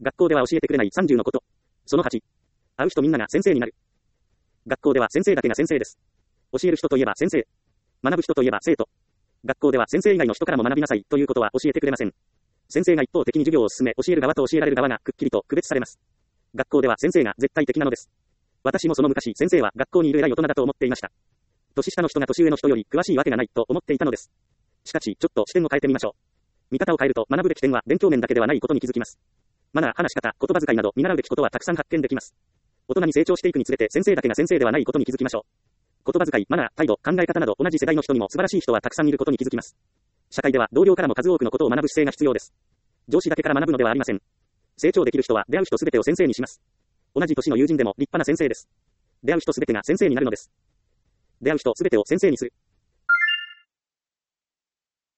学校では教えてくれない30のこと。その8。会う人みんなが先生になる。学校では先生だけが先生です。教える人といえば先生。学ぶ人といえば生徒。学校では先生以外の人からも学びなさいということは教えてくれません。先生が一方的に授業を進め、教える側と教えられる側がくっきりと区別されます。学校では先生が絶対的なのです。私もその昔、先生は学校にいる偉い大人だと思っていました。年下の人が年上の人より詳しいわけがないと思っていたのです。しかし、ちょっと視点を変えてみましょう。見方を変えると学ぶべき点は勉強面だけではないことに気づきます。マナー、話し方、言葉遣いなど見習うべきことはたくさん発見できます。大人に成長していくにつれて先生だけが先生ではないことに気づきましょう。言葉遣い、マナー、態度、考え方など同じ世代の人にも素晴らしい人はたくさんいることに気づきます。社会では同僚からも数多くのことを学ぶ姿勢が必要です。上司だけから学ぶのではありません。成長できる人は出会う人すべてを先生にします。同じ年の友人でも立派な先生です。出会う人すべてが先生になるのです。出会う人すべてを先生にする。